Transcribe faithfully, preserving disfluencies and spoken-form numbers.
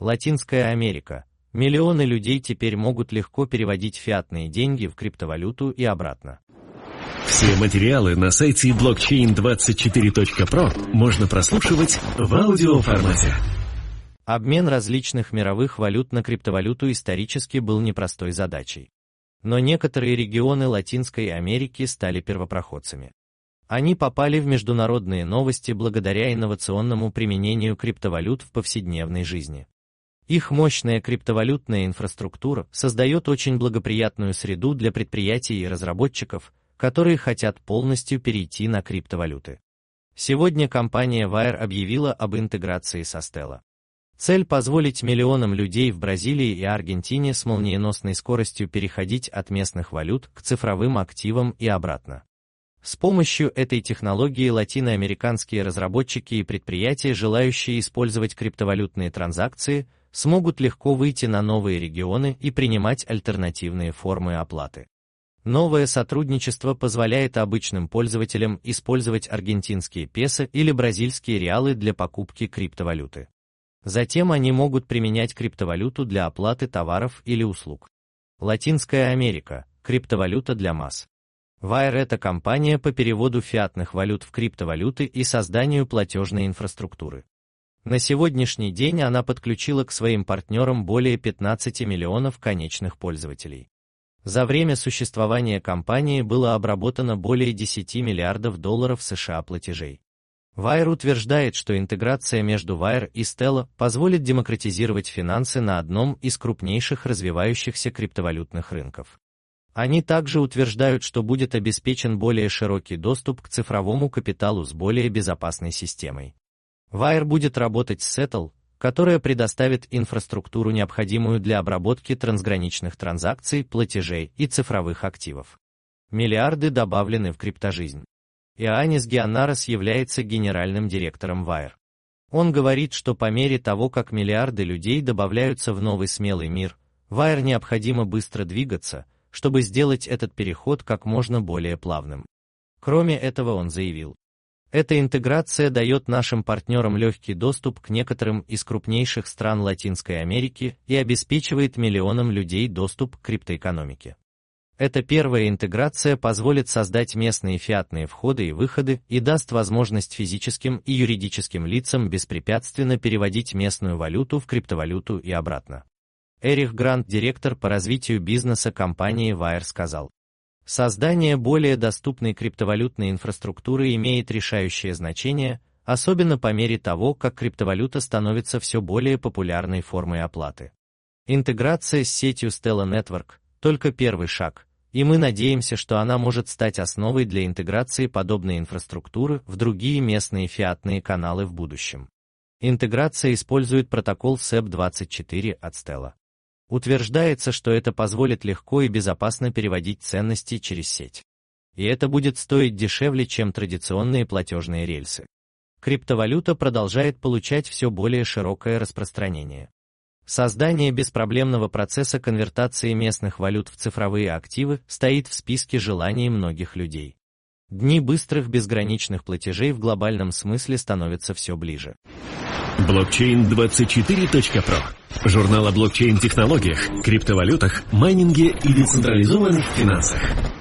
Латинская Америка. Миллионы людей теперь могут легко переводить фиатные деньги в криптовалюту и обратно. Все материалы на сайте блокчейн двадцать четыре точка про можно прослушивать в аудиоформате. Обмен различных мировых валют на криптовалюту исторически был непростой задачей. Но некоторые регионы Латинской Америки стали первопроходцами. Они попали в международные новости благодаря инновационному применению криптовалют в повседневной жизни. Их мощная криптовалютная инфраструктура создает очень благоприятную среду для предприятий и разработчиков, которые хотят полностью перейти на криптовалюты. Сегодня компания Wire объявила об интеграции со Stellar. Цель — позволить миллионам людей в Бразилии и Аргентине с молниеносной скоростью переходить от местных валют к цифровым активам и обратно. С помощью этой технологии латиноамериканские разработчики и предприятия, желающие использовать криптовалютные транзакции, смогут легко выйти на новые регионы и принимать альтернативные формы оплаты. Новое сотрудничество позволяет обычным пользователям использовать аргентинские песо или бразильские реалы для покупки криптовалюты. Затем они могут применять криптовалюту для оплаты товаров или услуг. Латинская Америка. Криптовалюта для масс. Wire — это компания по переводу фиатных валют в криптовалюты и созданию платежной инфраструктуры. На сегодняшний день она подключила к своим партнерам более пятнадцати миллионов конечных пользователей. За время существования компании было обработано более десяти миллиардов долларов США платежей. Wire утверждает, что интеграция между Wire и Stellar позволит демократизировать финансы на одном из крупнейших развивающихся криптовалютных рынков. Они также утверждают, что будет обеспечен более широкий доступ к цифровому капиталу с более безопасной системой. Wire будет работать с Settle, которая предоставит инфраструктуру, необходимую для обработки трансграничных транзакций, платежей и цифровых активов. Миллиарды добавлены в криптожизнь. Иоаннис Геонарес является генеральным директором Wire. Он говорит, что по мере того, как миллиарды людей добавляются в новый смелый мир, Wire необходимо быстро двигаться, чтобы сделать этот переход как можно более плавным. Кроме этого, он заявил: эта интеграция дает нашим партнерам легкий доступ к некоторым из крупнейших стран Латинской Америки и обеспечивает миллионам людей доступ к криптоэкономике. Эта первая интеграция позволит создать местные фиатные входы и выходы и даст возможность физическим и юридическим лицам беспрепятственно переводить местную валюту в криптовалюту и обратно. Эрих Грант, директор по развитию бизнеса компании Wire, сказал: создание более доступной криптовалютной инфраструктуры имеет решающее значение, особенно по мере того, как криптовалюта становится все более популярной формой оплаты. Интеграция с сетью Stellar Network – только первый шаг, и мы надеемся, что она может стать основой для интеграции подобной инфраструктуры в другие местные фиатные каналы в будущем. Интеграция использует протокол сэп двадцать четыре от Stellar. Утверждается, что это позволит легко и безопасно переводить ценности через сеть. И это будет стоить дешевле, чем традиционные платежные рельсы. Криптовалюта продолжает получать все более широкое распространение. Создание беспроблемного процесса конвертации местных валют в цифровые активы стоит в списке желаний многих людей. Дни быстрых безграничных платежей в глобальном смысле становятся все ближе. блокчейн двадцать четыре точка про. Журнал о блокчейн-технологиях, криптовалютах, майнинге и децентрализованных финансах.